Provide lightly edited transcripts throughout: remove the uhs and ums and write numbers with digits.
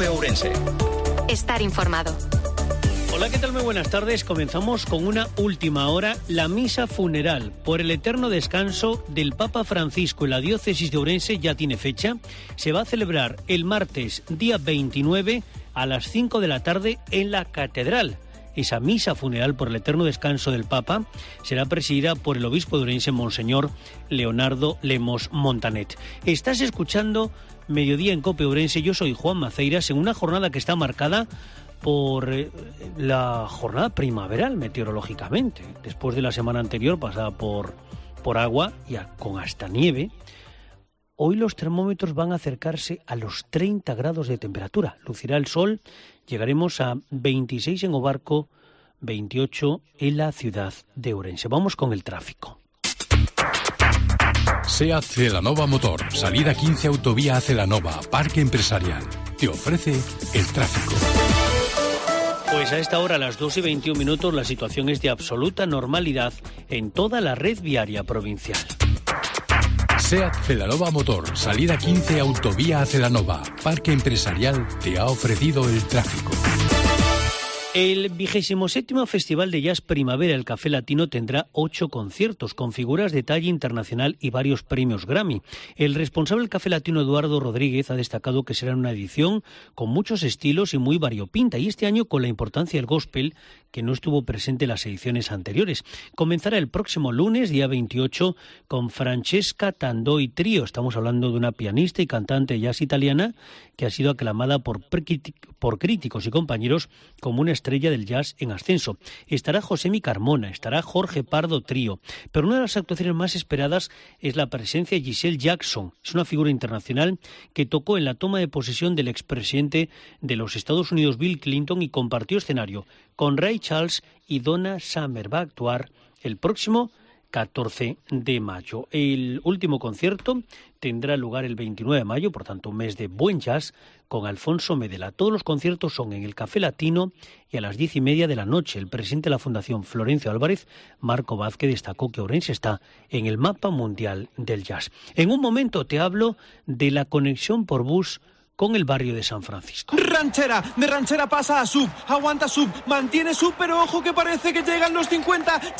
COPE Ourense. Estar informado. Hola, ¿qué tal? Muy buenas tardes. Comenzamos con una última hora, la misa funeral por el eterno descanso del Papa Francisco en la diócesis de Ourense ya tiene fecha. Se va a celebrar el martes, día 29, a las 5 de la tarde en la catedral. Esa misa funeral por el eterno descanso del Papa será presidida por el obispo de Ourense, Monseñor Leonardo Lemos Montanet. Estás escuchando Mediodía en COPE Ourense. Yo soy Juan Maceiras en una jornada que está marcada por la jornada primaveral meteorológicamente. Después de la semana anterior pasada por agua y con hasta nieve, hoy los termómetros van a acercarse a los 30 grados de temperatura. Lucirá el sol, llegaremos a 26 en Obarco, 28 en la ciudad de Ourense. Vamos con el tráfico. SEAT Celanova Motor, salida 15 autovía a Celanova, Parque Empresarial. Te ofrece el tráfico. Pues a esta hora, a las 2:21, la situación es de absoluta normalidad en toda la red viaria provincial. SEAT Celanova Motor, salida 15 autovía a Celanova, Parque Empresarial, te ha ofrecido el tráfico. El 27º Festival de Jazz Primavera, el Café Latino, tendrá 8 conciertos con figuras de talla internacional y varios premios Grammy. El responsable del Café Latino, Eduardo Rodríguez, ha destacado que será una edición con muchos estilos y muy variopinta, y este año con la importancia del gospel, que no estuvo presente en las ediciones anteriores. Comenzará el próximo lunes, día 28, con Francesca Tandoi Trio. Estamos hablando de una pianista y cantante de jazz italiana que ha sido aclamada por críticos y compañeros como una estrella del jazz en ascenso. Estará Josemi Carmona, estará Jorge Pardo Trío, pero una de las actuaciones más esperadas es la presencia de Giselle Jackson. Es una figura internacional que tocó en la toma de posesión del expresidente de los Estados Unidos, Bill Clinton, y compartió escenario con Ray Charles y Donna Summer. Va a actuar el próximo 14 de mayo. El último concierto tendrá lugar el 29 de mayo, por tanto un mes de buen jazz, con Alfonso Medela. Todos los conciertos son en el Café Latino y a las 10:30 de la noche. El presidente de la Fundación Florencio Álvarez, Marco Vázquez, destacó que Ourense está en el mapa mundial del jazz. En un momento te hablo de la conexión por bus con el barrio de San Francisco. Ranchera, de Ranchera pasa a Sub, aguanta Sub, mantiene Sub, pero ojo que parece que llegan los 50,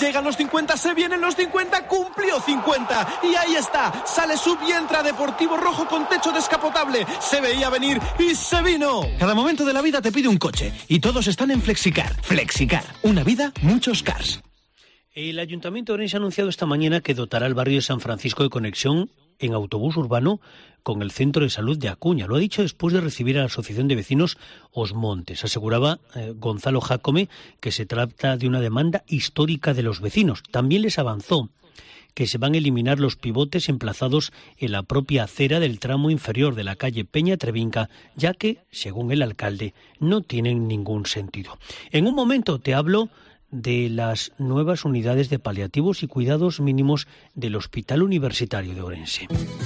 se vienen los 50, cumplió 50, y ahí está, sale Sub y entra Deportivo Rojo con techo descapotable, se veía venir y se vino. Cada momento de la vida te pide un coche, y todos están en Flexicar. Flexicar, una vida, muchos cars. El Ayuntamiento de Ourense ha anunciado esta mañana que dotará al barrio de San Francisco de conexión en autobús urbano con el Centro de Salud de Acuña. Lo ha dicho después de recibir a la Asociación de Vecinos Os Montes. Aseguraba Gonzalo Jácome que se trata de una demanda histórica de los vecinos. También les avanzó que se van a eliminar los pivotes emplazados en la propia acera del tramo inferior de la calle Peña Trevinca, ya que, según el alcalde, no tienen ningún sentido. En un momento te hablo de las nuevas unidades de paliativos y cuidados mínimos del Hospital Universitario de Ourense.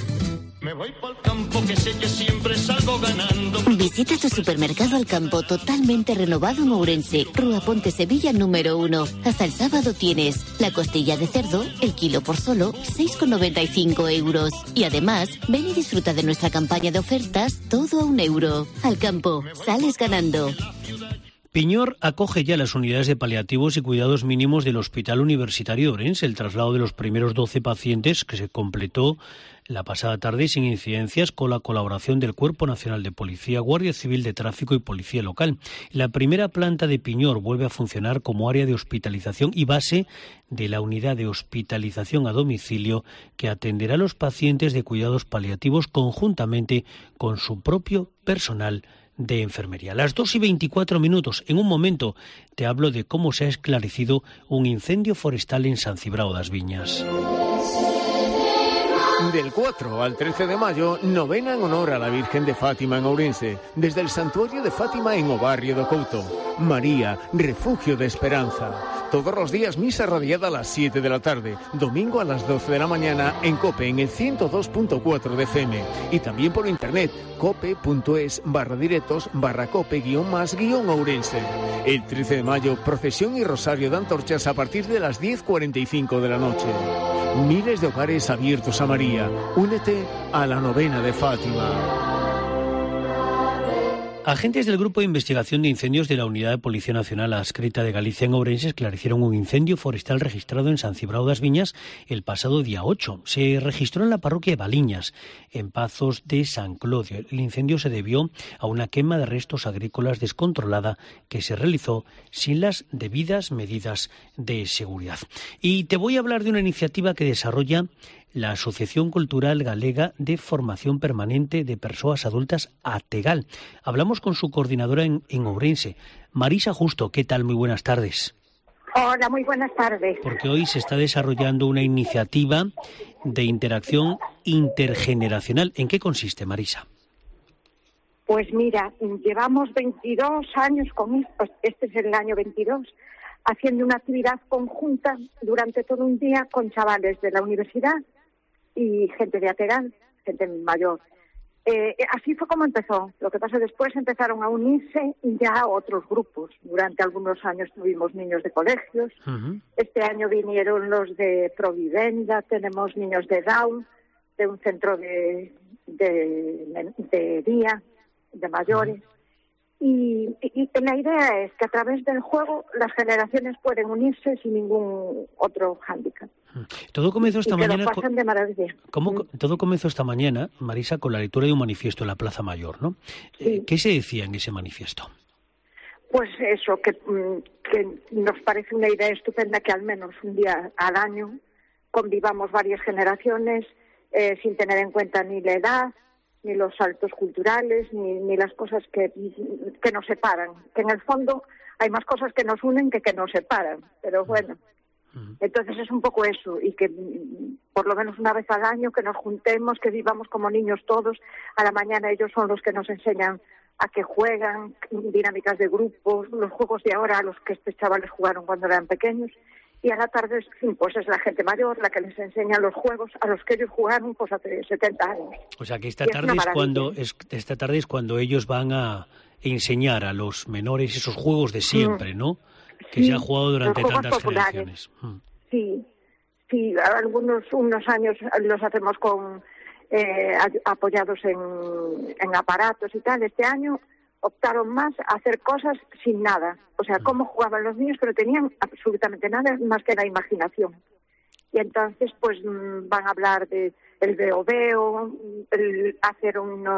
Me voy pa'l campo, que sé que siempre salgo ganando. Visita tu supermercado Al Campo, totalmente renovado en Ourense, Rúa Ponte Sevilla número 1. Hasta el sábado tienes la costilla de cerdo, el kilo por solo 6,95 euros. Y además, ven y disfruta de nuestra campaña de ofertas, todo a €1. Al Campo, sales ganando. Piñor acoge ya las unidades de paliativos y cuidados mínimos del Hospital Universitario de Ourense. El traslado de los primeros 12 pacientes que se completó la pasada tarde sin incidencias con la colaboración del Cuerpo Nacional de Policía, Guardia Civil de Tráfico y Policía Local. La primera planta de Piñor vuelve a funcionar como área de hospitalización y base de la unidad de hospitalización a domicilio que atenderá a los pacientes de cuidados paliativos conjuntamente con su propio personal de enfermería. Las 2:24. En un momento te hablo de cómo se ha esclarecido un incendio forestal en San Cibrao das Viñas. Del 4 al 13 de mayo, novena en honor a la Virgen de Fátima en Ourense, desde el Santuario de Fátima en o Barrio do Couto. María, refugio de esperanza. Todos los días misa radiada a las 7 de la tarde, domingo a las 12 de la mañana en COPE en el 102.4 de FM y también por internet cope.es/directos/cope-más-Ourense. El 13 de mayo, procesión y rosario de antorchas a partir de las 10:45 de la noche. Miles de hogares abiertos a María. Únete a la novena de Fátima. Agentes del Grupo de Investigación de Incendios de la Unidad de Policía Nacional adscrita de Galicia en Ourense esclarecieron un incendio forestal registrado en San Cibrao das Viñas el pasado día 8. Se registró en la parroquia de Baliñas, en Pazos de San Clodio. El incendio se debió a una quema de restos agrícolas descontrolada que se realizó sin las debidas medidas de seguridad. Y te voy a hablar de una iniciativa que desarrolla la Asociación Cultural Galega de Formación Permanente de Persoas Adultas, Ategal. Hablamos con su coordinadora en Ourense, Marisa Justo. ¿Qué tal? Muy buenas tardes. Hola, muy buenas tardes. Porque hoy se está desarrollando una iniciativa de interacción intergeneracional. ¿En qué consiste, Marisa? Pues mira, llevamos 22 años con esto, este es el año 22, haciendo una actividad conjunta durante todo un día con chavales de la universidad y gente de Ategal, gente mayor. Así fue como empezó. Lo que pasa después empezaron a unirse ya otros grupos. Durante algunos años tuvimos niños de colegios. Uh-huh. Este año vinieron los de Provivenda, tenemos niños de Down, de un centro de día, de mayores. Uh-huh. Y la idea es que a través del juego las generaciones pueden unirse sin ningún otro hándicap. Todo comenzó esta mañana. Lo pasan de maravilla. Todo comenzó esta mañana, Marisa, con la lectura de un manifiesto en la Plaza Mayor, ¿no? Sí. ¿Qué se decía en ese manifiesto? Pues eso, que nos parece una idea estupenda que al menos un día al año convivamos varias generaciones sin tener en cuenta ni la edad, ni los saltos culturales, ni las cosas que nos separan. Que en el fondo hay más cosas que nos unen que nos separan, pero bueno. Entonces es un poco eso, y que por lo menos una vez al año que nos juntemos, que vivamos como niños todos. A la mañana ellos son los que nos enseñan a que juegan, dinámicas de grupos, los juegos de ahora a los que estos chavales jugaron cuando eran pequeños. Y a la tarde pues es la gente mayor la que les enseña los juegos a los que ellos jugaron pues hace 70 años. O sea que esta tarde es cuando ellos van a enseñar a los menores esos juegos de siempre, ¿no? Que se han jugado durante tantas generaciones. Sí, unos años los hacemos con apoyados en aparatos y tal. Este año optaron más a hacer cosas sin nada. O sea, cómo jugaban los niños, pero tenían absolutamente nada más que la imaginación. Y entonces, pues, van a hablar de el veo, hacer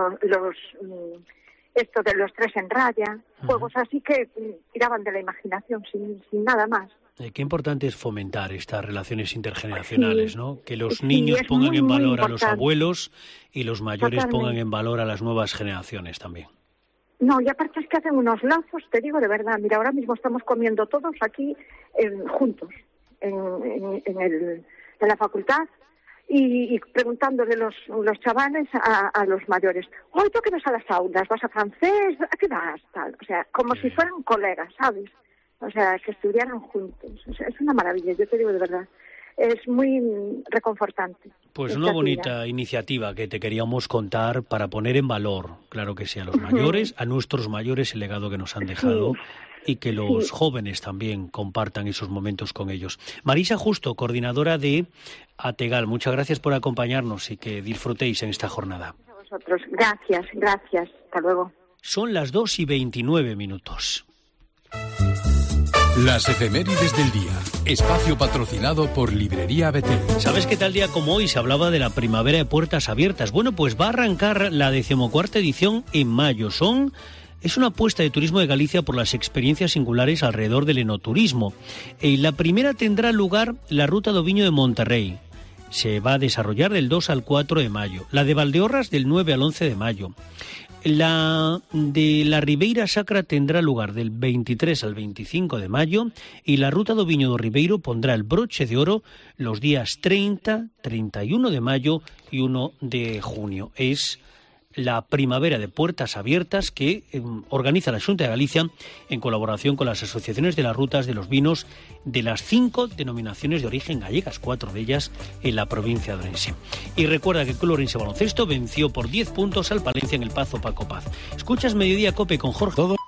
esto de los 3 en raya, juegos así que tiraban de la imaginación, sin nada más. Qué importante es fomentar estas relaciones intergeneracionales, ¿no? Que los niños pongan en valor a los abuelos y los mayores pongan en valor a las nuevas generaciones también. No, y aparte es que hacen unos lazos, te digo de verdad. Mira, ahora mismo estamos comiendo todos aquí juntos, en la facultad, y preguntándole los chavales a los mayores, hoy tú qué vas a las aulas, vas a francés, ¿a qué vas? Tal. O sea, como si fueran colegas, ¿sabes? O sea, que estudiaran juntos. O sea, es una maravilla, yo te digo de verdad. Es muy reconfortante. Pues una bonita iniciativa que te queríamos contar para poner en valor, claro que sí, a los mayores, a nuestros mayores, el legado que nos han dejado y que los jóvenes también compartan esos momentos con ellos. Marisa Justo, coordinadora de Ategal, muchas gracias por acompañarnos y que disfrutéis en esta jornada. A vosotros, gracias, hasta luego. Son las 2:29. Las efemérides del día. Espacio patrocinado por Librería Betel. ¿Sabes que tal día como hoy se hablaba de la primavera de puertas abiertas? Bueno, pues va a arrancar la 14ª edición en mayo. Es una apuesta de Turismo de Galicia por las experiencias singulares alrededor del enoturismo. La primera tendrá lugar la Ruta do Viño de Monterrey. Se va a desarrollar del 2 al 4 de mayo. La de Valdeorras del 9 al 11 de mayo. La de la Ribeira Sacra tendrá lugar del 23 al 25 de mayo y la Ruta do Viño do Ribeiro pondrá el broche de oro los días 30, 31 de mayo y 1 de junio. Es la primavera de puertas abiertas que organiza la Xunta de Galicia en colaboración con las asociaciones de las rutas de los vinos de las 5 denominaciones de origen gallegas, 4 de ellas en la provincia de Ourense. Y recuerda que el Club Ourense Baloncesto venció por 10 puntos al Palencia en el Pazo Paco Paz. Escuchas Mediodía Cope con Jorge.